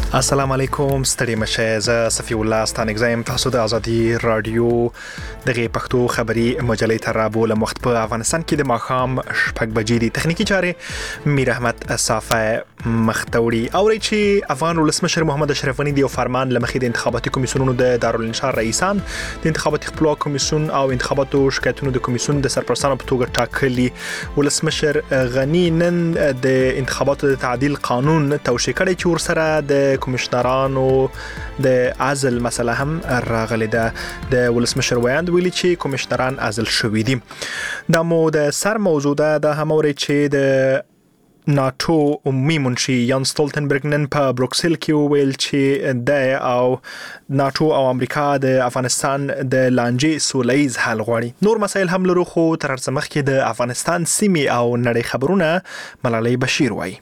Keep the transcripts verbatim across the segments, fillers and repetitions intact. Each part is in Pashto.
السلام علیکم ستړي مشه ز صفی الله ستانګزم تاسو د ازادي رادیو دغه پښتو خبري مجلې تر رابول وخت په افغانستان کې د ماخام شپږ بجې دي تخنیکی چارې میر احمد صافه مختوري او چې افغان ولسمشر محمد اشرف غنی دی فرمان لمخې د انتخاباتي کمیسیونونو د دارالانشار رئیسان د انتخاباتي خپلواک کمیسیون او انتخاباتو شکایتونو د کمیسیون د سرپرستانو په توګه ټاکلي ولسمشر غنی نن د انتخاباتو د تعدیل قانون توشیح کړی چې ورسره د کمشنرانو د عزل مسله هم راغلي ده د ولسمشر ویاند ویلي چې کمشنران عزل شوي دي د مو د سر موضوع ده د هموري چې د ناتو عمومي منشي یان ستولتنبرګ نن په بروکسل کې ویل چې د او ناتو او امریکا د افغانستان د لانجې سولهییز حل غواړي نور مسایل هم لرو خو تر څو مخکې د افغانستان سیمې او نړۍ خبرونه ملالۍ بشیر وایي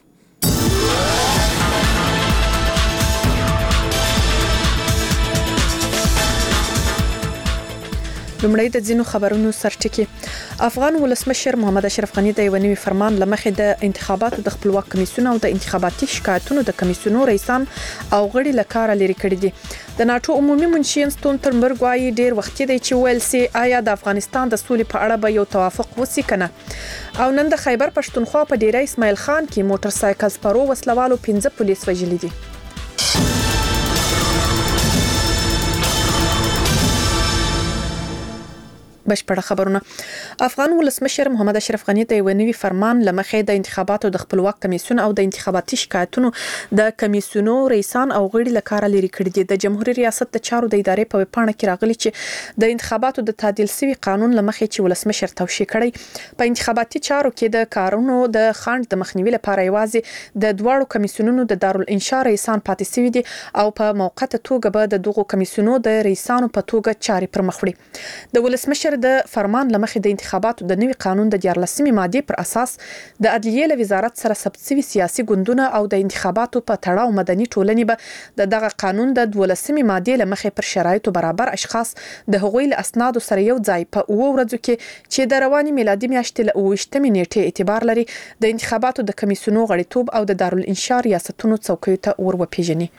لومړی د ځینو خبرونو سرټکی افغان ولسمشر محمد اشرف غنی د یو نوي فرمان لمخې د انتخاباتو د خپلواک کمیسیون او د انتخاباتي شکایتونو د کمیسیونو رئیسان او غړي لکاره لري کړی دي د ناتو عمومي منشي ستولتنبرګ وايي ډیر وخت دی چې ویل سي آیا د افغانستان د سولې په اړه به یو توافق وسی کنه او نن د خیبر پښتونخوا په ډیره اسماعیل خان کې موټر سایکل سپرو وسلوالو پنځه پولیس وژلي دي بشپړه خبرونه افغان ولسمشر محمد اشرف غنی د یو نوي فرمان لمخې د انتخاباتو د خپلواک کمیسیون او د انتخاباتي شکایتونو د کمیسیونو رئیسان او غړي لکاره لري کړی دي د جمهوریت ریاست د چارو د ادارې په پاڼه کې راغلي چې د انتخاباتو د تعدیل سوي قانون لمخې چې ولسمشر توشیح کړی په انتخاباتي چارو کې د کارونو د خاند د مخنیوي لپاره یوازې د دواړو کمیسیونونو د دارالانشار رئیسان پاتې سوي دي او په موقته توګه به د دغو کمیسیونو د رئیسانو په توګه چاري پر مخ وړي د ولسمشر د فرمان لمخې د انتخاباتو د نوي قانون د دیارلسمې ماده پر اساس د عدلیه له وزارت سره ثبت شوی سیاسي ګوندونه او د انتخاباتو په تړاو مدني ټولنې به د دغه قانون د دولسمې ماده لمخې پر شرایطو برابر اشخاص د حقوقي اسنادو سره یو ځای په اوو ورځو کې چې د رواني میلادي میاشتې له اوویشتمې نیټې اعتبار لري د انتخاباتو د کمیسیونو غړیتوب او د دارالانشار ریاستونو څوکیو ته ور وپیژني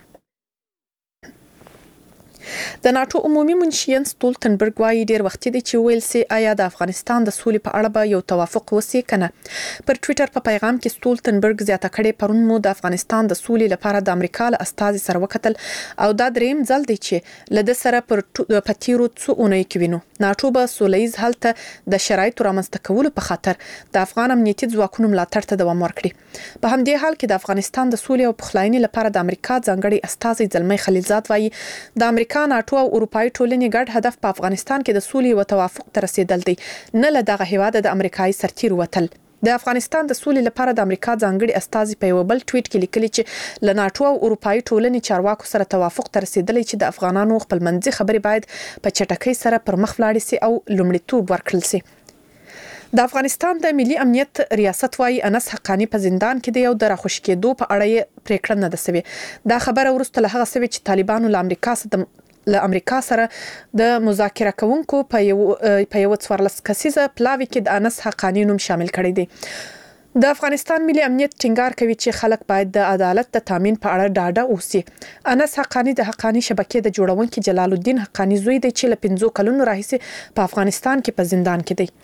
د ناتو عمومي منشي ستولتنبرګ وايي ډیر وخت دی چې ویل سي آیا د افغانستان د سولې په اړه به یو توافق وسی کنه پر ټوئیټر په پیغام کې ستولتنبرګ زیاته کړې پرون مو د افغانستان د سولې لپاره د امریکا له استازي سره وکتل او دا دریم ځل دی چې لده سره پر پتیرو څو اونۍ کې وینو ناتو به سولهییز حل ته د شرایطو رامنځته کولو په خاطر د افغان امنیتي ځواکونو ملاتړ ته دوام ورکړي په همدې حال کې د افغانستان د سولې او پخلاینې لپاره د امریکا ځانګړي استازي زلمي خلیلزاد وايي د امریکا ناتو او اروپאי ټولنې ګډ هدف په افغانستان کې د سولې او توافق ته رسیدل دی نه له دغه هیواد د امریکایي سرتیر وتل د افغانستان د سولې لپاره د امریکا ځانګړي استازي په یو بل ټویټ کې لیکلي چې له ناتو او اروپאי ټولنې چارواکو سره توافق ته رسیدلی چې د افغانانو خپلمنځي خبرې باید په چټکۍ سره پر مخ ولاړ شي او لومړیتوب ورکړل شي د افغانستان د ملي امنیت ریاست وايي انس حقانی په زندان کې دی او د راخوش کېدو په اړه پریکړه نه ده سوې دا خبره ورسته له هغه سوي چې طالبانو له امریکا سره له امریکا سره د مذاکره کوونکو په یو په یو څوارلس کسیزه پلاوی کې د انس حقانی نوم شامل کړی دی د افغانستان ملي امنیت ټینګار کوي چې خلک باید د عدالت د تامین په اړه ډاډه اوسي انس حقانی د حقانی شبکې د جوړونکو جلال الدین حقانی زوی دی چې له پنځو کلونو راهیسې په افغانستان کې په زندان کې دی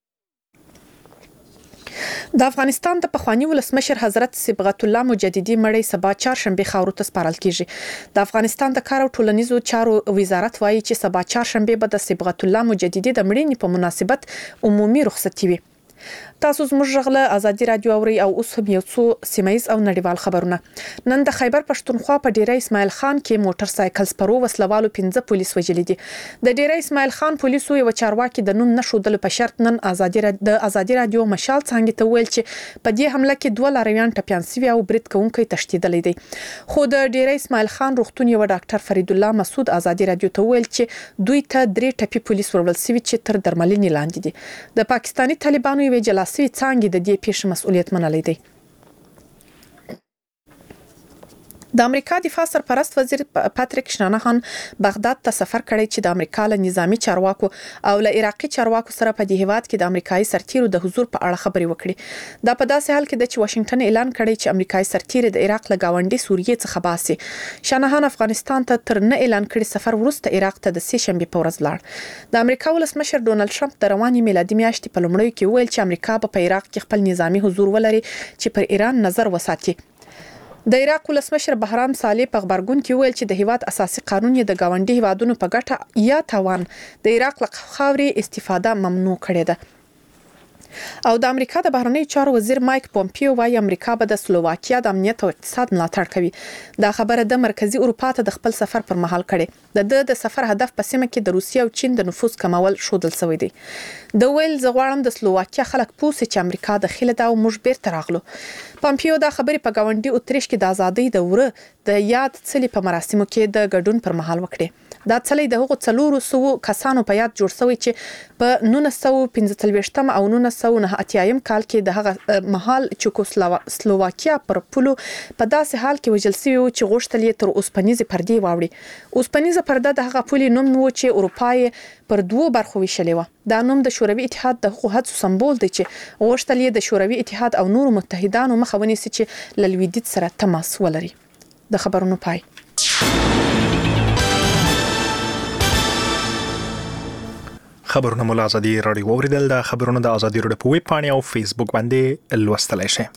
د افغانستان د پخوانی ولسمشر حضرت صبغت الله مجددي مړی سبا چهارشنبه خاورو ته سپارل کیږي د افغانستان د کار او ټولنیزو چارو وزارت وايي چې سبا چهارشنبه به د صبغت الله مجددي د مړینې په مناسبت عمومي رخصتي وي تاسو زموږ غله ازادي رادیو اوري او اوس هم یو څو سیمایز او نړیوال خبرونه نن د خیبر پښتونخوا په ډیره اسماعیل خان کې موټر سایکل سپرو وسلوالو پنځه پولیس وژلي دي د ډیره اسماعیل خان پولیسو یو چارواکي د نوم نشودل په شرط نن ازادي د ازادي رادیو مشال څنګه ته ویل چې په دې حمله کې دوه لارویان ټپيان سوي او برید کوونکي تشدیدلې دي خو د ډیره اسماعیل خان روغتون یو ډاکټر فرید الله مسعود ازادي رادیو ته ویل چې دوی ته درې ټپي پولیس ورول سوي چې تر درملنې لاندې دي د پاکستاني طالبانو یو جلاسي څنګه د دې پیښې مسؤلیت منلې دی د امریکا دفاع سرپرست وزیر پاتریک شنانهان بغداد ته سفر کړی چې د امریکا له نظامی چارواکو او له عراقي چارواکو سره په دې هیواد کې د امریکایي سرتیرو د حضور په اړه خبرې وکړي. دا په داسې حال کې د چې واشنگټن اعلان کړی چې امریکایي سرتیري د عراق له گاونډي سوریې څخه باسي. شنانهان افغانستان ته تر نه اعلان کړي سفر وروسته عراق ته د سه شنبه په ورځ لاړ. د امریکا ولسمشر ډونالد ټرمپ د رواني میلادي میاشتې په لومړیو کې ویل چې امریکا په عراق کې خپل نظامی حضور ولري چې پر ایران نظر وساتي. د عراق ولسمشر بهرام صالح په خبرګون کې ویل چې د هیواد اساسي قانون یې د گاونډي هیوادونو په ګټه یا تاوان د عراق له خاورې استفاده ممنوع کړې ده. او د امریکا د بهرنی چارو وزیر مایک پومپیو وايي امریکا به د سلوواکیا د امنیت او اقتصاد ملاتړ کوي. دا خبره د مرکزی اروپا ته د خپل سفر پر مهال کړي. د د سفر هدف په سیمه کې د روسیې او چین د نفوذ کمول شودل شوی دی. د ویل زغوالم د سلوواکیا خلک پوسې چې امریکا د خله دا او موږ بیرته راغلو. پومپیو دا خبرې په گاونډي اتریش کې د ازادۍ د وره د یاد څلي په مراسمو کې د ګډون پر مهال وکړي. دا څلي د هغو څلورو سو کسانو په یاد جوړ شوی چې په نولس سوه پنځه څلوېښتم او نولس سوه نهه اتیایم کال کې د هغه مهال چیکوسلوواکیا پر پولو په داسې حال کې وژل شوی چې غوښتل یې تر اوسپنیزې پردې واوړي. اوسپنیزه پرده د هغه پولي نوم و چې اروپا یې پر دوو برخو ویشلې و. دا نوم د شوروي اتحاد د حقوقو هڅو سمبول دی چې غوښتل یې د شوروي اتحاد او نورو متحدانو مخه ونیسي چې له لویدیځ سره تماس ولري. د خبرونو پای. خبرونه مو له ازادي راډیو اوریدل. د خبرونو د ازادي راډیو په ویب پاڼه او فیسبوک باندې لوستلای شئ.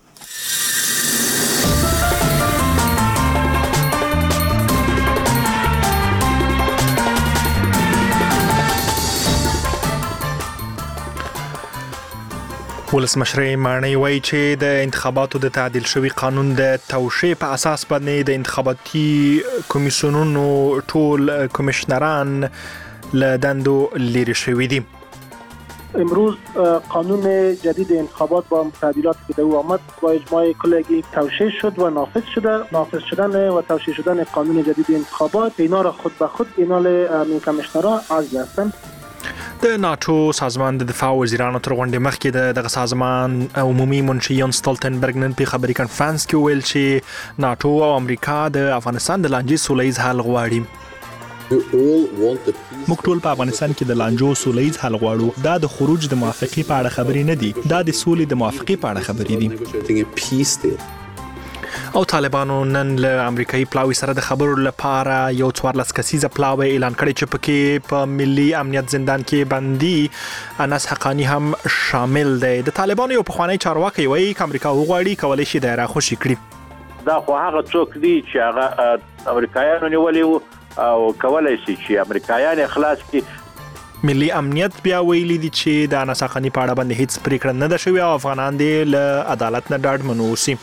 ولسمشر مانی وایي چې د انتخاباتو د تعدیل شوی قانون د توشیح په اساس باندې د انتخاباتي کمیسیونونو ټول کمشنران له دندو لري شوی دي. امروز قانون جدید انتخابات با تعدیلاتی که در او آمد با اجماع کلیگی توشیح شد و نافذ شده. نافذ شدن و توشیح شدن قانون جدید انتخابات اینا را خود به خود اینال کمیشنرها عزل هستند. د ناتو سازمان د دفاع وزیرانو تر غونډې مخکې د سازمان عمومي منشي یان ستولتنبرګ نن په خبري کانفرنس کې ویل چې ناتو او امریکا د افغانستان د لانجې سولهییز حل غواړي. موږ ټول په افغانستان کې د لانجو سولهییز حل غواړو. دا د خروج د موافقې په اړه خبرې نه دي، دا د سولې د موافقې په اړه خبرې دي. او طالبانو نن له امریکایي پلاوي سره د خبرو لپاره یو څوارلس کسیزه پلاوی اعلان کړی چې پکې په ملي امنیت زندان کې بندي انس حقانی هم شامل دی. د طالبانو یو پخوانی چارواکي وایي چې امریکا وغواړي کولای شي دایره خوشي کړي. دا خو هغه څوک دي چې هغه امریکایانو نیولې او کولای شي چې امریکایان خلاص کړي. ملي امنیت بیا ویلي دي چې د انس حقانی په اړه باندې هیڅ پریکړه نه ده شوې او افغانان دې له عدالت نه ډاډ منوسي.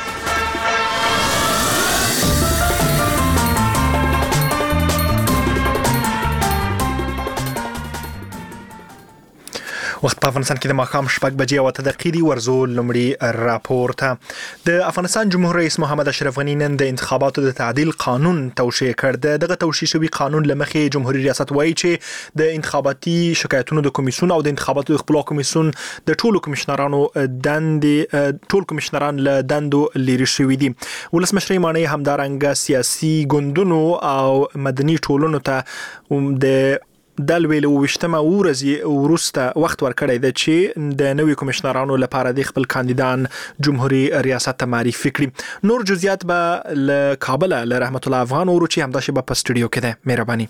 وخت په افغانستان کې د ماښام شپږ بجې او اته دقیقې دي. ورزو لومړی راپور ته. د افغانستان جمهور رئیس محمد اشرف غني نن د انتخاباتو د تعدیل قانون توشیح کړ. دغه توشیح شوی قانون لمخې جمهوریت ریاست وایي چې د انتخاباتي شکایتونو د کمیسیون او د انتخاباتو د خپلواک کمیسیون د ټولو کمشنرانو دندې ټول کمشنران له دندو لري شوی دي. ولسمشر مانی همدارنګه سیاسي ګوندونو او مدني ټولنو ته د د لویلو وشتمه ورځې ورسته وخت ورکړی دی چې د نوي کمشنرانو لپاره د خپل کاندیدان جمهوریت ریاست ته معرفي کړي. نور جزئیات به له کابل له رحمت الله افغان ورو چې همدا شی په سټوډیو کې ده. مهرباني.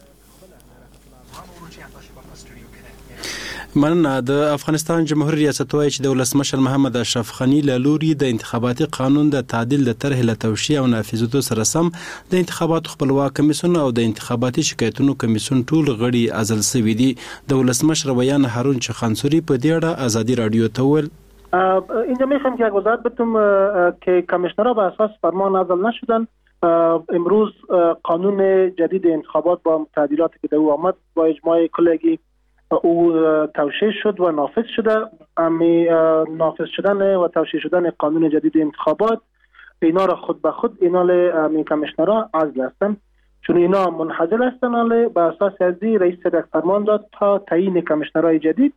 مننه. د افغانستان جمهوریت ریاست وايي چې د ولسمشر محمد اشرف غني له لوري د انتخاباتي قانون د تعدیل د طرحې له توشیح او نافذېدو سره سم د انتخاباتو خپلواک کمیسیون او د انتخاباتي شکایتونو کمیسیون ټول غړي عزل شوي دي. د ولسمشر بیان هارون چخانسوری په دې اړه ازادي رادیو ته وویل اینجا میخوام که وضاحت بدم که کمیشنرها به اساس فرمان عزل نشدن. امروز قانون جدید انتخابات با تعدیلاتی که در او آمد با اجماع کلیگی او توشیح شد و نافذ شده. امی نافذ شدن و توشیح شدن قانون جدید انتخابات اینا را خود به خود اینال امی کمیشنرها عزل هستند، چون اینا منحصر هستند. حالا به اساس ازی رئیس صدق فرمان داد تا تعیین کمیشنرهای جدید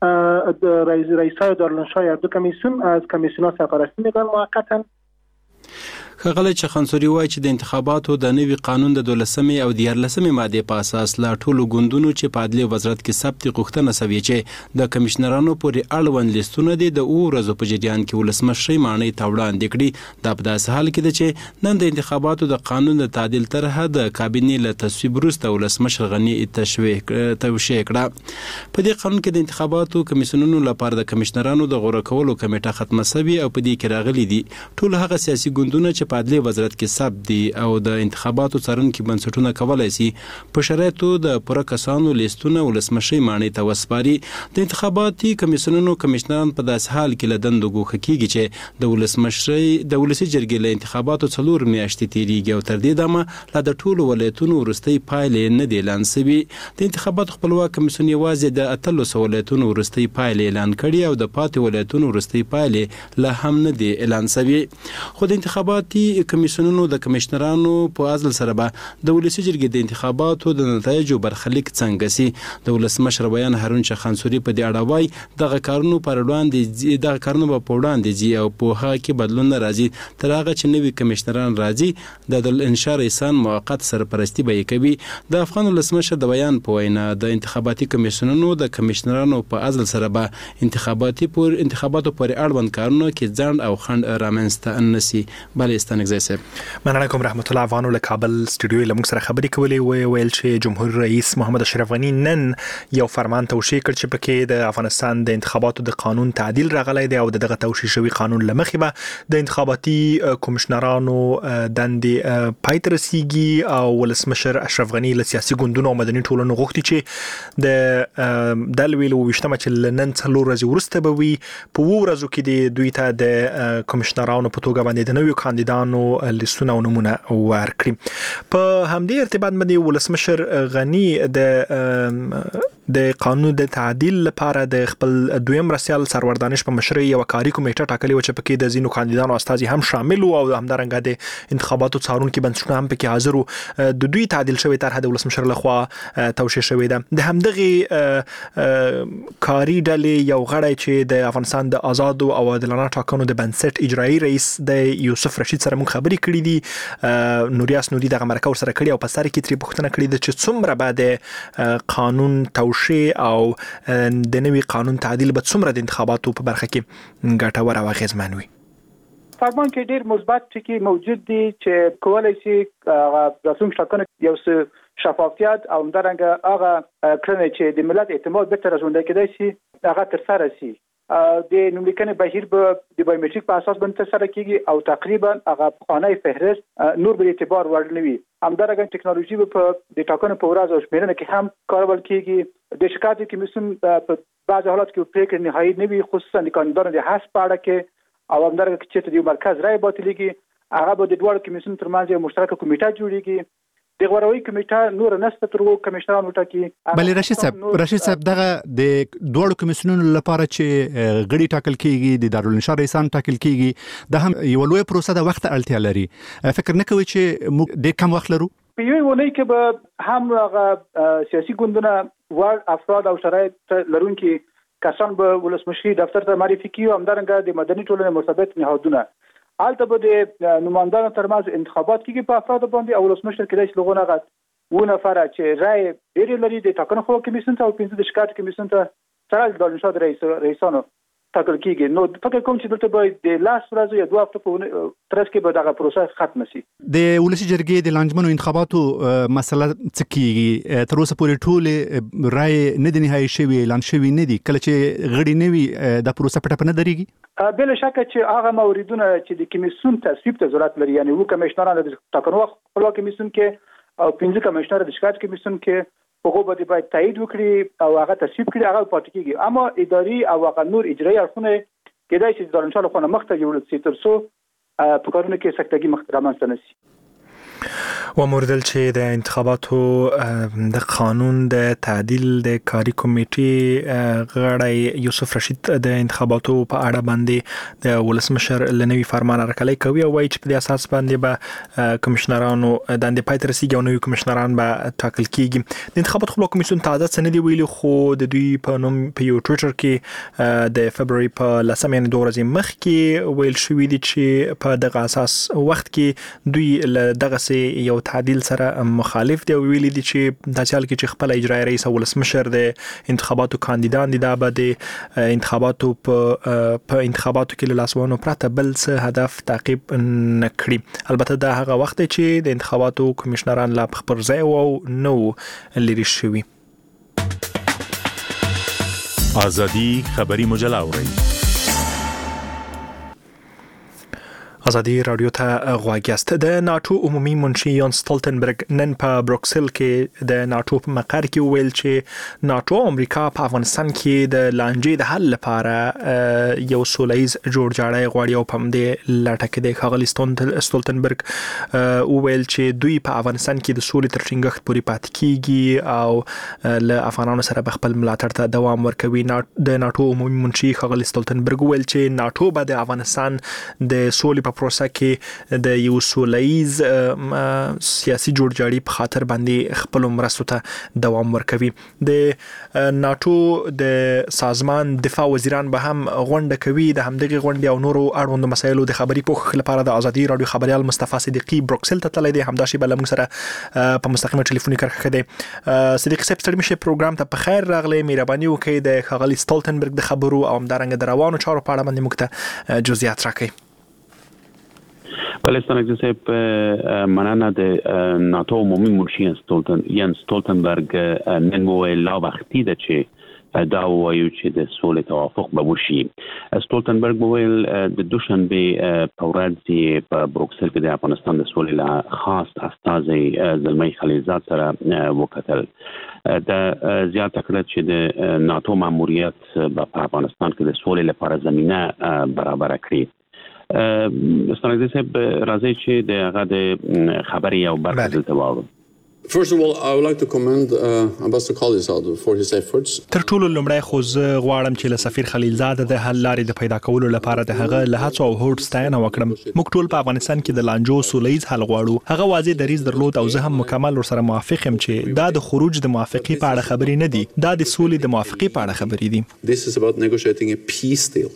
رئیس رئیسای دارالانشای هر دو کمیسیون از کمیسیون‌ها سرپرستی میکنن موقتا. ښاغلی چخانسوري وایي چې د انتخاباتو د نوي قانون د دولسمې او دیارلسمې مادې په اساس لا ټولو ګوندونو چې په عدلي وزارت کې ثبت غوښتنه سوې چې د کمشنرانو پورې اړوند لیستونه دي د اوو ورځو په جریان کې ولسمشرۍ ماڼۍ ته وړاندې کړي. دا په داسې حال کې ده چې نن د انتخاباتو د قانون د تعدیل طرحه د کابینې له تصویب وروسته ولسمشر غني توشیح کړه. په دې قانون کې د انتخاباتو کمیسیونونو لپاره د کمشنرانو د غوره کولو کمیټه ختمه سوې او په دې کې راغلي دي ټول هغه سیاسي ګوندونه چې په عدلي وزارت کې ثبت دي او د انتخاباتو څارونکي بنسټونه کولای شي په شرایطو د پوره کسانو لیستونه ولسمشرۍ ماڼۍ ته وسپاري. د انتخاباتي کمیسیونونو کمشنران په داسې حال کې له دندو ګوښه کیږي چې د ولسمشرۍ د ولسي جرګې له انتخاباتو څلور میاشتې تیریږي او تر دې دمه لا د ټولو ولایتونو وروستۍ پایلې نه دي اعلان شوي. د انتخاباتو خپلواک کمیسیون یوازې د اتلسو ولایتونو وروستۍ پایلې اعلان کړي او د پاتې ولایتونو وروستۍ پایلې لا هم نه دي اعلان شوي. خو د انتخاباتي کمیسیونونو د کمشنرانو په عزل سره به د ولسي جرګې د انتخاباتو د نتایجو برخلیک څنګه سي. د ولسمشر بیان هارون چخانسوري په دې اړه وایي دغه کارونو پر وړاندې دغه کارونو په وړاندې ځي او په هغه کې بدلون نه راځي تر هغه چې نوي کمشنران راځي د الانشار ایسان موقت سرپرستی به کوي. د افغان ولسمشر د بیان په وینا د انتخاباتي کمیسیونونو د کمشنرانو په عزل سره به انتخاباتي پور انتخاباتو پورې اړوند کارونه کې ځنډ او خنډ رامنځته نشي. بلې ستنګزی صاحب مننه کوم رحمت الله افغانو له کابل سټوډیو له موږ سره خبرې کولې وی ویل چې جمهور رئیس محمد اشرف غنی نن یو فرمان توشیح کړ چې پکې د افغانستان د انتخاباتو د قانون تعدیل راغلی دی او دغه توشیح شوی قانون لمخې به د انتخاباتي کمشنرانو دندې پای ته رسیږي او ولسمشر اشرف غنی له سیاسي ګوندونو او مدني ټولنو غوښتي چې د د ویلو وشتمه چې نن څلور ورځې وروسته به وي په وو ورځو کې د دوی ته د کمشنرانو په توګه باندې د نویو کاندیدانو لیستونه او نمونه ورکړي. په همدې ارتباط باندې ولسمشر غنی د د قانون د تعدیل لپاره د خپل دویم رسیال سرور دانش په مشرۍ یو کاري کمیټه ټاکلې و چې پکې د زینو کاندیدانو استازي هم شامل وو او همدارنګه د انتخاباتو څارونکو بنسټونه هم پکې حاضر وو. د دوی تعدیل شوی طرح د ولسمشر لخوا توشیح شوی ده. د همدغه کاري ډلې یو غړی چې د افغانستان د آزادو او عادلانه ټاکنو د بنسټ اجرایی رئیس د یوسف رشید سره موږ خبرې کړې دي. نوریاس نوري دغه مرکه ور سره کړې او په سر کې تری پوښتنه کړې ده چې څومره بعد قانون توشیح او د نوي قانون تعدیل به څومره د انتخاباتو په برخه کې ګټور او اغیزمن وي. فرمان کې ډیر مثبت ټکي موجود دي چې کولای شي راتلونکي ټاکنو یو څه شفافیت او همدارنګه هغه کړنې چې د ملت اعتماد به تر ژوندۍ کېدای شي هغه تر سره شي. د نوملیکنې بهیر به د بایومټریک په اساس باندې تر سره کیږي او تقریبا هغه قانوني فهرست نور به اعتبار ورنوي. همدارنګه ټکنالوژي په د ټاکنو په ورځ او شمیرنه کې هم کارول کیږي. د شکایت کمیسیون په بعض حالات کې پریکړه نهایی نه وي خصوصا د کاندیدانو د حذف په اړه کې او همدارنګه چې د مرکز رای باطلېږي هغه به د دوه کمیسیون ترمنځ یو مشترک کمیټه جوړیږي. د غوروي کمیټه نور نسته تر کمشنران وټاکي. بلې رشید صاحب رشید صاحب دغه د دوه کمیسیونونو لپاره چې غړي ټاکل کیږي د دارالانشار رئیسان ټاکل کیږي د هم یو لوی پروسه د وخت اړتیا لري. فکر نه کوي چې موږ ډېر کم وخت لرو؟ په یوه ونې کې به هم هغه سیاسي ګوندونه ور افراد او شرایط لرونکي کسان به ولسمشري دفتر ته معرفي کیږي. همدارنګه د مدني ټولنې مرتبط نهادونه حالته به د نمائندانو ترمنځ انتخابات کیږي په افراد باندې او ولسمشر کېدای شي لغونه غت و نفر چې رای ډېر لري د ټاکنو خو کمیسیون ته او پنځه د شکایت کمیسیون ته سره د دارالانشار رئیس رئیسانو ټاکل کیږي. نو فکر کوم چې دلته به د لاس ورځې یا دوه هفته په ترڅ کې به دغه پروسه ختم شي. د ولسی جرګې د لانجمنو انتخاباتو مسله څه کیږي؟ تر اوسه پورې ټول رای نه د نهایی شوی اعلان شوی نه دي. کله چې غړي نه وي د پروسه پټه پنه درېږي. بل شک چې هغه موردونه چې د کمیسیون تصویب ته ضرورت لري یعنی وو کمشنران د ټاکنو خپلواک کمیسیون کې او پنځه کمشنر د شکایت کمیسیون کې هغه به باید تایید وکړي او هغه تصویب کړي هغه پاتې کیږي. اما اداري او هغه نور اجرایي اړخونه کېدای شي د دارالانشار خونه مخته جوړ شي تر څو په کارونو کې سکتګي مخ رامنځته نشي. وموردل چې د انتخاباتو د قانون د تعدیل د کاری کمیټې غړی یوسف رشید د انتخاباتو په اړه باندې د ولسمشر لنوي فرمان راکړی کوي او وایي چې په دې اساس باندې به کمشنرانو د اندې پای تر رسیدي او نوي کمشنران به ټاکل کیږي. د انتخاباتو خپل کمیسیون تازه څه نه دی ویلي خو د دوی په نوم په یو ټویټر کې د فبراير په لسمه یعنی دوه ورځې مخکې ویل شوی دی چې په دغه اساس وخت کې دوی دغه سي یو تعدیل سره مخالف دی او ویلي دي چې د چال کې چې خپل اجرایی رئیس او ولسمشر د انتخاباتو کاندیدان دي دا به د انتخاباتو په په انتخاباتو کې له لاسوانو پرته بل څه هدف تعقیب نکړي. البته دا هغه وخت چې د انتخاباتو کمشنران لا خبر ځای او نو لري شوی. آزادی خبری مجله اورئ. ازادي رادیو ته غواګیاست. د ناتو عمومي منشي یان ستولتنبرګ نن په بروکسل کې د ناتو په مقر کې ویل چې ناتو امریکا په افغانستان کې د لانجې د حل لپاره یو سولهیز جوړجاړی غواړي او په دې لټه کې د خغلی ستولتنبرګ ویل چې دوی په افغانستان کې د سولې تر ټینګښت پورې پاتې کیږي او له افغانانو سره خپل ملاتړ ته دوام ورکوي. د ناتو عمومي منشي خغلی ستولتنبرګ ویل چې ناتو به د افغانستان د سولې پروسه کې د یو سولهیز سیاسي جوړجاړي په خاطر باندې خپل مرستو ته دوام ورکوي. د ناتو د سازمان دفاع وزیران به هم غونډه کوي. د همدغه غونډې او نورو اړوند مسایلو د خبري پوښښ لپاره د ازادي رادیو خبريال مصطفی صدیقی بروکسل ته تللی دی. همداشي بل موږ سره په مستقیمه ټلیفوني کرښه کې صدیقی صاحب ستړي مشه پروګرام ته په خیر راغلی. مهرباني وکړئ د خغلی ستولتنبرګ د خبرو او همدارنګه د روانو چارو په اړه باندې موږ ته جزئیات راکړئ. پاکستان صاحب مننه د ناتو عمومي منشي ستولتن یان ستولتنبرګ نن ویل لا وختي ده چې دا وایي چې د سولې توافق به وشي. ستولتنبرګ ویل د دوشنبه په ورځ په بروکسل کې د افغانستان د سولې له خاص استازي زلمي خلیلزاد سره وکتل. د زیاته کړه چې د ناتو ماموریت په افغانستان کې د سولې لپاره زمينه برابر کړي. استاد صاحب راځي چې د هغه د خبري او برخه دلته واورو. First of all, I would like to commend uh, Ambassador Khalilzad for his efforts. تر ټولو لومړی خو زه غواړم چې له سفیر خلیلزاد د حل لارې د پیدا کولو لپاره د هغه له هڅو او هوډ ستاینه وکړم. موږ ټول په افغانستان کې د لانجو سولهیز حل غواړو. هغه واضح دریځ درلود او زه هم مکمل ورسره موافق یم چې دا د خروج د موافقې په اړه خبرې نه دي. دا د سولې د موافقې په اړه خبرې دي. This is about negotiating a peace deal.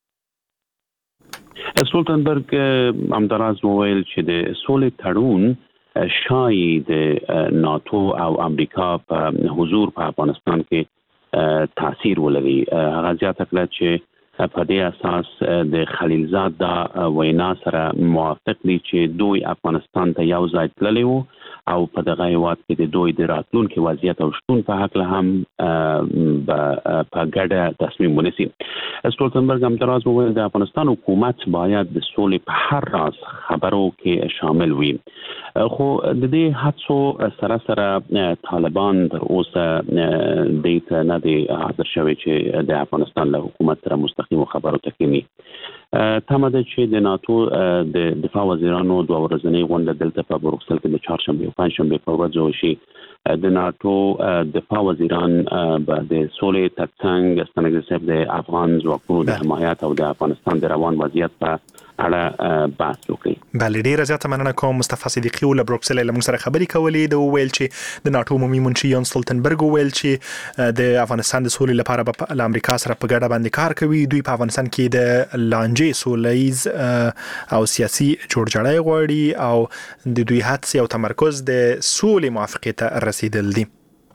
ستولتنبرګ همداراز وویل چې د سولې تړون شایي د ناتو او امریکا په حضور په افغانستان کې تاثیر ولري. هغه زیاته کړه چې په دې اساس د خلیلزاد دا وینا سره موافق دي چې دوی افغانستان ته یو ځای تللی وو او په دغه هیواد کې د دوی د راتلونکي وضعیت او شتون په حق له هم په ګډه تصمیم ونیسي. ستولتنبرګ هم تراز وویل د افغانستان حکومت باید د سولې په هر راز خبرو کې شامل وي. خو د دې هڅو سره سره طالبان تر اوسه د ته نه دی حاضر شوی چې د افغانستان له حکومت سره مستقیم خبرو ته کینی. تمه ده چې د ناتو د دفاع وزیرانو دوه ورځنۍ غونډه دلته په بروکسل کې د چهارشنبه او پنځشنبه په ورځ وشي. د ناتو دفاع وزیران به د سولې ترڅنګ ستنګ صاحب د افغان ځواکونو د حمایت او د افغانستان د روان وضعیت په اړه بحث وکړي. بل ډیره زیاته مننه کوم. مصطفی صدیقی ول بروکسل له موږ سره خبرې کولې. د ویل چې د ناتو عمومي منشي یان ستولتنبرګ ویل چې د افغانستان د سولې لپاره په امریکا سره په ګډه باندې کار کوي. دوی په افغانستان کې د لانجې سولهیز او سیاسي جوړجاړی غواړي او د دوی هڅې او تمرکز د سولې موافقې ته رسیدل دي.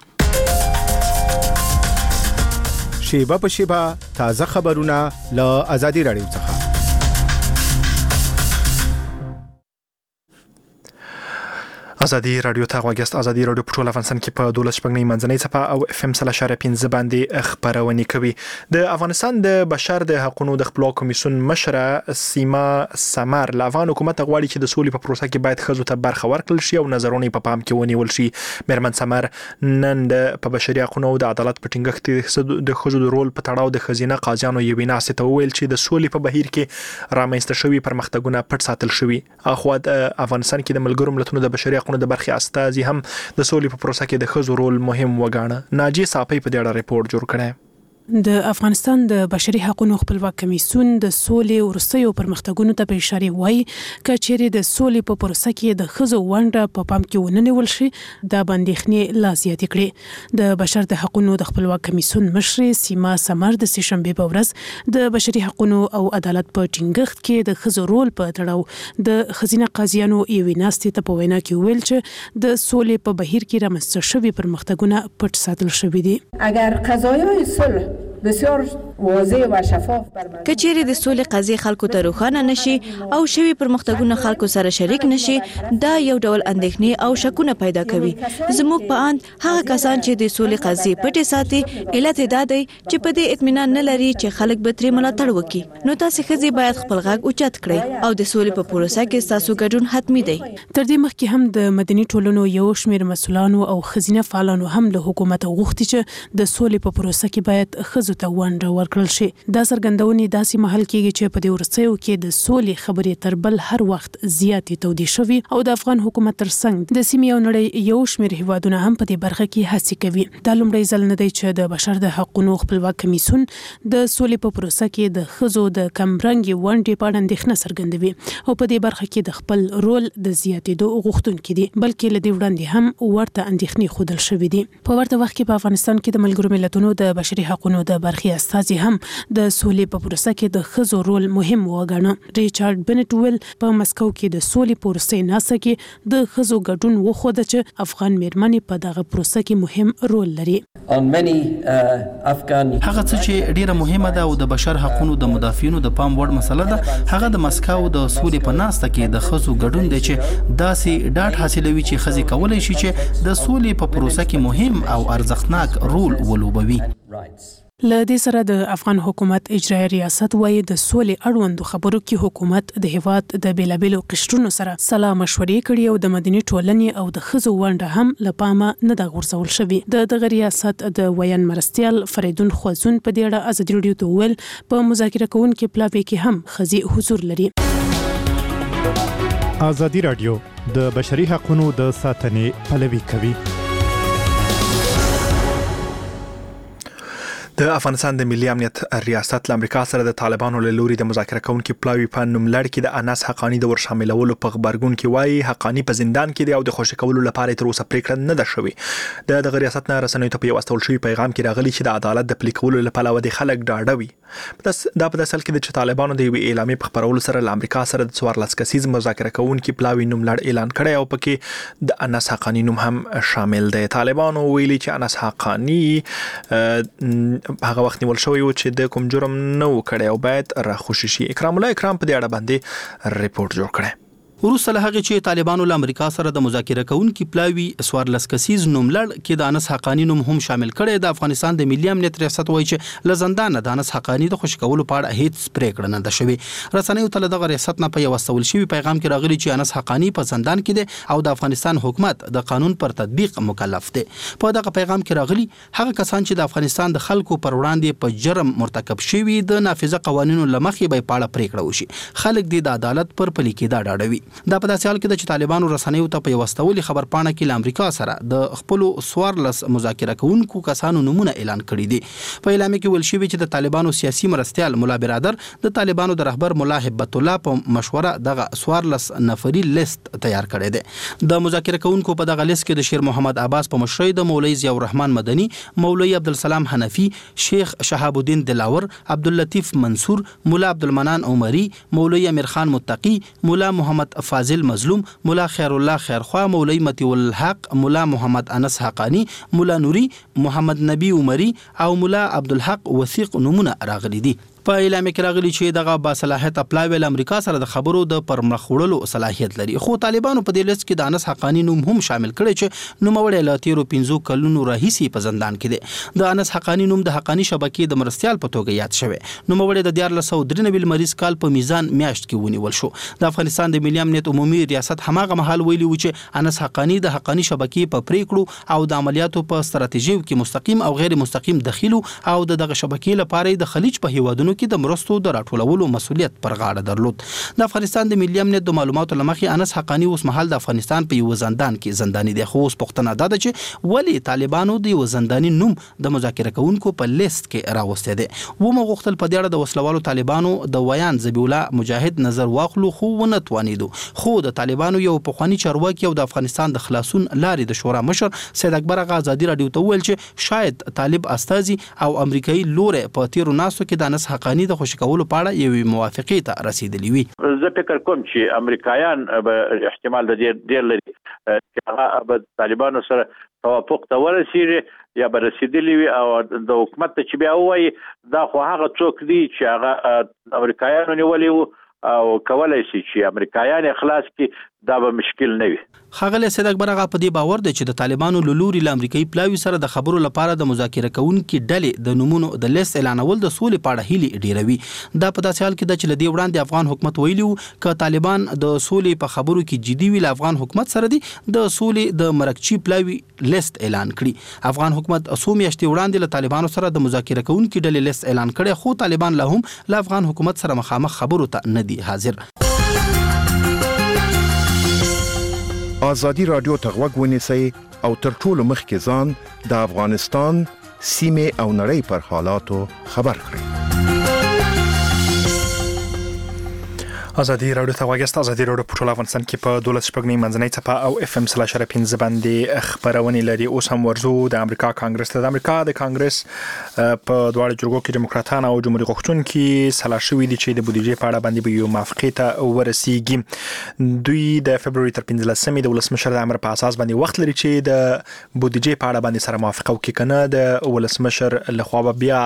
شیبه په شیبه تازه خبرونه له ازادي رادیو څخه. ازادي رادیو ته غواګست. ازادي رادیو په ټول افغانستان کې په دولس شپږنۍ منځنۍ صفه او اف ام سلا شارع پنځه باندې خبرونه کوي. د افغانستان د بشر د حقوقو د خپلواک کمیسیون مشره سیما سمر لاوان حکومت غواړي چې د سولې په پروسه کې باید خزو ته برخه ورکړل شي او نظرونه په پام کې ونیول شي. مېرمن سمر نن په بشري حقوقو او د عدالت په ټینګښت د خزو د رول په تړاو د خزینه قاضیانو یو ویناسه ته ویل چې د سولې په بهیر کې رامنځته شوی پرمختګونه پټ ساتل شوی. اخو د افغانستان کې د ملګرو ملتونو د بشري حقوقو حقوقو د برخې استازي هم د سولې په پروسه کې د ښځو رول مهم وګاڼه. ناجی صافی په دې اړه ریپورت جوړ کړی. د افغانستان د بشري حقوقو خپلواک کمیسیون د سولې ورستیو پرمختګونو ته په اشاره وایي چې چیرې د سولې په پروسه کې د ښځو ونډه په پام کې وننول شي د باندېخنې لا زیاتې کړي. د بشر د حقوقو د خپلواک کمیسیون مشر سیما سمر د سشنبه په ورځ د بشري حقوقو او عدالت په ټینګښت کې د ښځو رول په تړاو د ښځینه قاضیانو یوې ناستې ته په وینا کې ویل چې د سولې په بهیر کې رامنځته شوي پرمختګونه پټ ساتل شوي دي. اگر قضایای صلح بسیار واضح و شفاف کچېری د سولې قضیې خلکو ته روښانه نشي او شوی پرمختګونه خلکو سره شریک نشي دا یو ډول اندېښنې او شکونه پیدا کوي. زموږ په اند هغه کسان چې د سولې قضیې پټې ساتي علت دا دی چې په دې اطمینان نه لري چې خلک به ترې ملاتړ وکړي. نو تاسو ښځې باید خپل غږ اوچت کړئ او د سولې په پروسه کې تاسو ګډون حتمی دی. تر دې مخکې هم د مدني ټولنو یو شمېر مسؤلانو او ښځینه فعالانو هم له حکومت غوښتي چې د سولې په پروسه کې باید ښځو ته ونډه ورکړل شي. دا څرګندونې داسې مهال کېږي چې په دې ورستیو کې د سولې خبرې تر بل هر وخت زیاتې تودې شوي او د افغان حکومت ترڅنګ د سیمې او نړۍ یو شمېر هیوادونه هم په دې برخه کې هڅې کوي. دا لومړی ځل نه دی چې د بشر د حقوقو خپلواک کمیسیون د سولې په پروسه کې د ښځو د کمرنګي ونډې په اړه اندېښنه څرګندوي او په دې برخه کې د خپل رول د زیاتېدو غوښتونکي دي بلکې له دې وړاندې هم ورته اندېښنې ښودل شوي دي. په ورته وخت کې په افغانستان کې د ملګرو ملتونو د بشري حقوقو د برخې استازي هم د سولې په پروسه کې د ښځو رول مهم وګاڼه. ریچارډ بنټ ویل په مسکو کې د سولې پروسې ناسه کې د ښځو ګډون وښوده چې افغان میرمنې په دغه پروسه کې مهم رول لري. هغه څه چې ډیره مهمه ده او د بشر حقوقو د مدافعینو د پام وړ مسله ده هغه د مسکو د سولې په ناسه کې د ښځو ګډون دی چې داسې ډاډ حاصلوي چې ښځې کولای شي چې د سولې په پروسه کې مهم او ارزښتناک رول ولوبوي. له دې سره د افغان حکومت اجرایي ریاست وایي د سولې اړوندو خبرو کې حکومت د هیواد د بیلابیلو قشرونو سره سلا مشورې کړي او د مدني ټولنې او د ښځو ونډه هم له پامه نه ده غورځول شوې. د دغه ریاست د ویان مرستیال فریدون خوازون په دې اړه ازادي راډیو ته وویل په مذاکره کوونکو پلاوي کې هم ښځې حضور لري. ازادي راډیو د بشري حقوقو د ساتنې پلوي کوي. د افغانستان د ملي امنیت ریاست له امریکا سره د طالبانو له لوري د مذاکره کوونکو پلاوي په نوملړ کې د انس حقانی د ورشاملولو په خبرګون کې وایي حقانی په زندان کې دی او د خوشی کولو لپاره تر اوسه پریکړه نه ده شوې. د دغه ریاست نه رسنیو ته په یو استول شوی پیغام کې راغلی چې د عدالت د پلي کولو لپاره د خلک ډاډه وي. دا په داسل کې د طالبانو د یو اعلامیې په خبرولو سره له امریکا سره د څوارلس کسیز مذاکره کوونکو پلاوي نوملړ اعلان کړی او پکې د انس حقانی نوم هم شامل دی. طالبانو ویلي چې انس حقانی هغه وخت نیول شوی و چې د کوم جرم نه وکړي او باید راخوشي شي. اکرام الله اکرام په دې اړه باندې ریپورت جوړ کړی. وروسته له هغه چې طالبانو له امریکا سره د مذاکره کوونکو پلاوي څوارلس کسیز نوملړ کې د انس حقانی نوم هم شامل کړي. د افغانستان د ملي امنیت ریاست وایي چې له زندان د انس حقانی د خوشی کولو په اړه هیڅ پریکړه نه ده شوې. رسنیو ته دغه ریاست نه په یو استول شوی پیغام کې راغلی چې انس حقانی په زندان کې دی او د افغانستان حکومت د قانون پر تطبیق مکلف دی. په دغه پیغام کې راغلی هغه کسان چې د افغانستان د خلکو پر وړاندې په جرم مرتکب شوي د نافذه قوانینو لمخې به په اړه پریکړه وشي. خلک د عدالت پر پلي کېدا ډاډوي. دا په داسې حال کې چې طالبانو رسنیو ته په واستولي خبر پاڼه کې له امریکا سره د خپل څوارلس مذاکره کوونکو کسانو نمونه اعلان کړي دي. په اعلان کې ویل شوی چې د طالبانو سیاسي مرستيال مولا برادر د طالبانو د رهبر مولا هبت الله په مشوره دغه څوارلس نفري لیست تیار کړی دی. د مذاکره کوونکو په دغه لیست کې د شیر محمد عباس په مشرۍ د مولوی ضیاء الرحمن مدني، مولوی عبدالسلام حنفي، شیخ شهاب الدین دلاور، عبداللطیف منصور، مولا عبدالمنان عمری، مولوی امیر خان متقی، مولا محمد فاضل مظلوم، مولا خیر الله خیرخوا، مولوی متی الحق، مولا محمد انس حقانی، مولا نوری، محمد نبی عمری او مولا عبدالحق وثیق نمونه راغلي دي. په اعلان کې راغلی چې دغه با صلاحیت پلاوی له امریکا سره د خبرو د پرمخ وړلو صلاحیت لري. خو طالبانو په دې لیست کې د انس حقانی نوم هم شامل کړي چې نوموړی له تیرو پنځو کلونو راهیسي په زندان کې دی. د انس حقانی نوم د حقانی شبکې د مرستيال په توګه یاد شوی. نوموړی د دیارلس سوه درې نوي لمریز کال په میزان میاشت کې ونیول شو. د افغانستان د ملي امنیت عمومي ریاست هماغه مهال ویلي و چې انس حقانی د حقانی شبکې په پریکړو او د عملیاتو په ستراتیژیو کې مستقیم او غیر مستقیم دخیلو او دغه شبکې لپاره د خلیج په هیوادونو کارونو کې د مرستو د راټولولو مسؤلیت پر غاړه درلود. د افغانستان د ملي امنیت د معلوماتو لمخې انس حقانی اوس مهال د افغانستان په یو زندان کې زنداني دی. خو اوس پوښتنه ده چې ولی طالبانو د یو زنداني نوم د مذاکره کوونکو په لیست کې راوسته دي. و مو غوښتل په دې اړه د وسلوالو طالبانو د ویان ذبیح الله مجاهد نظر واخلو خو ونه توانیدو. خو د طالبانو یو پخوانی چارواکي او د افغانستان د خلاصون لارې د شورا مشر سید اکبر اغا ازادي رادیو ته ویل چې شاید طالب استازي او امریکایي لوري په تیرو ناسو کې د انس حقانی د خوشی کولو په اړه یو موافقه ته رسیدلی وي. زه فکر کوم چې امریکایان احتمال د ډیر لري چې هغه به طالبانو سره توافق ته ورسیږي یا به رسیدلی وي او د حکومت چې بیا وایي دا خو هغه څوک دي چې هغه امریکایانو نیولي وو او کولای شي چې امریکایان خلاص کړي دا به مشکل نه وي. ښاغلی سید اکبر اغا په دې باور دی چې د طالبانو له لوري له امریکایي پلاوي سره د خبرو لپاره د مذاکره کوونکي ډلې د نومونو د لیست اعلانول د سولې په اړه هیلې ډیروي. دا په داسې حال کې ده چې له دې وړاندې افغان حکومت ویلي وو که طالبان د سولې په خبرو کې جدي وي له افغان حکومت سره دي د سولې د مرکچي پلاوي لیست اعلان کړي. افغان حکومت څو میاشتې وړاندې له طالبانو سره د مذاکره کوونکي ډلې لیست اعلان کړي خو طالبان لا هم له افغان حکومت سره مخامخ خبرو ته نه دي حاضر. آزادی رادیو ته غوږ ونیسئ او تر ټولو مخکې ځان د افغانستان سیمې او نړۍ پر حالاتو خبر کړئ. ازادي رادیو ته غوږ یاست. ازادي رادیو په ټول افغانستان کې په دولس شپږ منځنۍ څپه او اف ام سلاش پنځه باندې خبرونه لري. اوس هم ورزو د امریکا کانګرس ته. د امریکا د کانګرس په دواړو جرګو کې ډیموکراتان او جمهوریت غوښتونکي سلا شوي دي چې د بودیجې په اړه باندې به یو موافقه ته ورسیږي. دوی د فبرवरी تر پنځلسمې د ولسمشر د امر په اساس باندې وخت لري چې د بودیجې په اړه باندې سره موافقه وکړي. کنه د ولسمشر لخوا بیا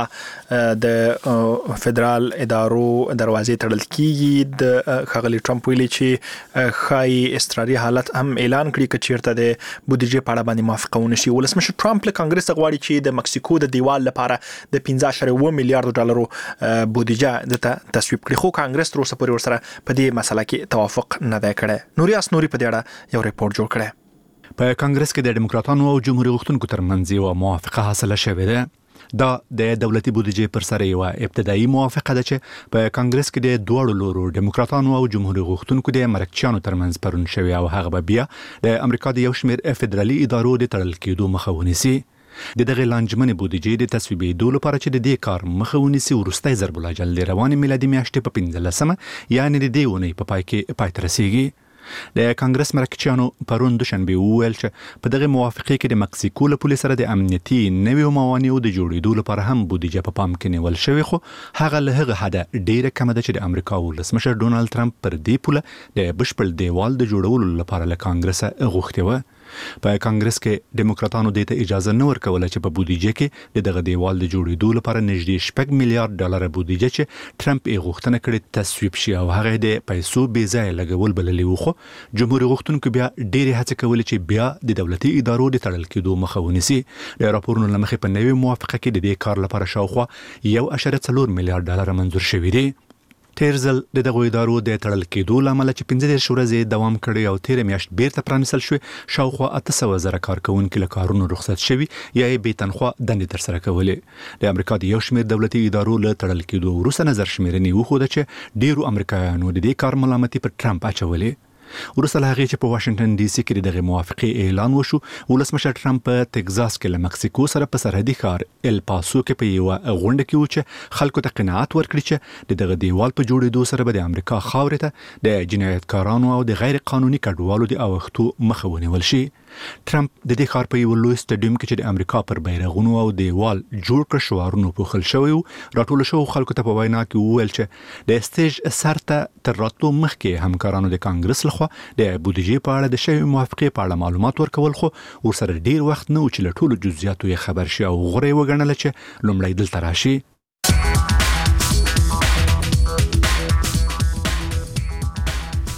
د فدرال ادارو دروازې تړل کیږي. د خغلی ټرمپ ویلي چې خای استراري حالت هم اعلان کړی چې چیرته د بودیجې په اړه باندې موافقه ونشي. ولسمشر ټرمپ له کانګرس غواړي چې د مکسیکو د دیوال لپاره د پنځه اعشاریه اووه میلیارډ ډالرو بودیجه د تصویب کړي خو کانګرس تر اوسه پورې ورسره په دې مسله کې توافق نه دی کړی. نوریاس نوري په دې اړه یو ریپورت جوړ کړی. په کانګرس کې د ډیموکراتانو او جمهوریت غوښتونکو ترمنځ یو موافقه حاصله شوې ده. دا د دولتي بودیجې پر سر یو ابتدایي موافقه ده چې په کانګرس کې د دوړو لورو ډیموکراتانو او جمهوریت غوښتونکو د مرکچیانو ترمنځ پرون شوی او هغه به بیا د امریکا د یو شمېر فدرالي ادارو د تړل کېدو مخه ونیسي. د دغه لانجمنې بودیجې د تصویبېدو لپاره چې د دې کار مخه ونیسي وروستی ضرب العجل د روانې میلادي میاشتې په پنځلسمه یعنې د دې اونۍ په پای کې پای ته رسیږي. د کانګرس مرکچیانو پرون دوشنبه وویل چې په دغه موافقه کې د مکسیکو له پولیس سره د امنیتي نویو موانعو د جوړېدو لپاره هم بودیجه په پام کې نیول شوې خو هغه له هغه حده ډیره کم ده چې د امریکا ولسمشر ډونالد ټرمپ پر دې پوله د بشپړ دیوال د جوړولو لپاره له کانګرس غوښتي و. په کانګرس کې ډیموکراتانو دې ته اجازه نه ورکوله چې په بودیجه کې د دغه دیوال د جوړېدو لپاره نږدې شپږ میلیارډ ډالر بودیجه چې ټرمپ یې غوښتنه کړې تصویب شي او هغه د پیسو بې ځایه لګول بللی و. خو جمهوریت غوښتونکو بیا ډېرې هڅې کولې چې بیا د دولتي ادارو د تړل کېدو مخه ونیسي. د راپورونو له مخې په نوې موافقه کې د دې کار لپاره شاوخوا یو اعشاریه څلور میلیارډ ډالر منظور شوي دي. تیر ځل د دغو ادارو د تړل کېدو له امله چې پنځه دېرش ورځې دوام کړی او تېره میاشت بیرته پرانیستل شوې شاوخوا اته سوه زره کارکوونکي له کارونو رخصت شوي یا یې بې تنخوا دندې ترسره کولې. د امریکا د یو شمېر دولتي ادارو له تړل کېدو وروسته نظر شمېرنې وښوده چې ډېرو امریکایانو د دې کار ملامتي پر ټرمپ اچولې. وروسته له هغې چې په واشنګټن ډي سي کې د دغې موافقې اعلان وشو ولسمشر ټرمپ په تګزاس کې له مکسیکو سره په سرحدي ښار ال پاسو کې په یوه غونډه کې و چې خلکو ته قناعت ورکړي چې د دغه دیوال په جوړېدو سره به د امریکا خاورې ته د جنایتکارانو او د غیر قانوني کډوالو د اوښتو مخه ونیول شي. ټرمپ د دې ښار په یو لوی سټډیوم کې چې د امریکا پر بیرغونو او دیوال جوړ کړ شعارونو پوښل شوی و راټول شو خلکو ته په وینا کې وویل چې د سټیج سر ته تر راتلو مخکې همکارانو د کانګرس لخوا د بودیجې په اړه د شوی موافقې په اړه معلومات ورکول خو ورسره ډیر وخت نه و چې له ټولو جزئیاتو یې خبر شي او غوره یې وګڼله چې لومړی دلته راشي.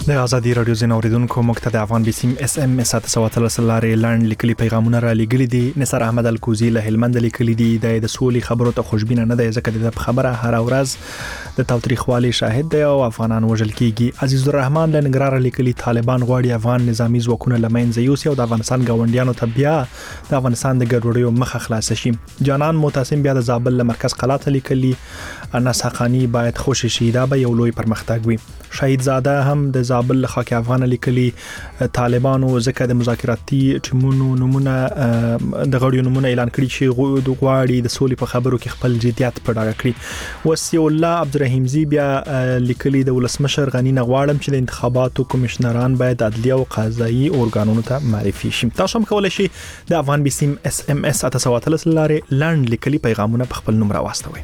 د ازادي رادیو زین اوریدونکو مقتد افغان بسیم اس ام اس تاسو لارې لاند لیکلي پیغامونه را لګلي دي. نصر احمد الکوزی له هلمند لیکلي دي د سولې خبرو ته خوشبینه نه دی ځکه د خبره هر ورځ د تاوتریخوالي شاهد دی او افغانان وژل کیږي. عزیز الرحمن له ننګرهار لیکلي طالبان غواړي افغان نظامی ځواکونه لمنځه یوسي او د افغانستان ګاونډیانو ته بیا د افغانستان د ګډوډیو مخه خلاص شي. جانان معتصم بیا د زابل له مرکز قلات لیکلي انس حقانی باید خوشی شي دا به یو لوی پرمختګ وي. شهید زاده هم د زابل خاک افغان لیکلي طالبانو ځکه د مذاکراتي ټیمونو نمونه د غړیو نمونه اعلان کړي چې د غواړي د سولې په خبرو کې خپل جديت په ډاګه کړي. وسی الله عبدالرحیم زی بیا لیکلي د ولسمشر غنی نه غواړم چې د انتخاباتو کمشنران باید عدلیه او قضایي اورګانونو ته معرفي شي. تاسو هم کولای شئ د افغان بسیم اس ام اس تاسو لارې لاند لیکلي پیغامونه په خپل نوم راوستوئ.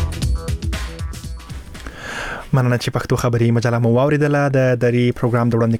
مننه چې پښتو خبري مجله مو واوریدله. د دری پروګرام د وړاندې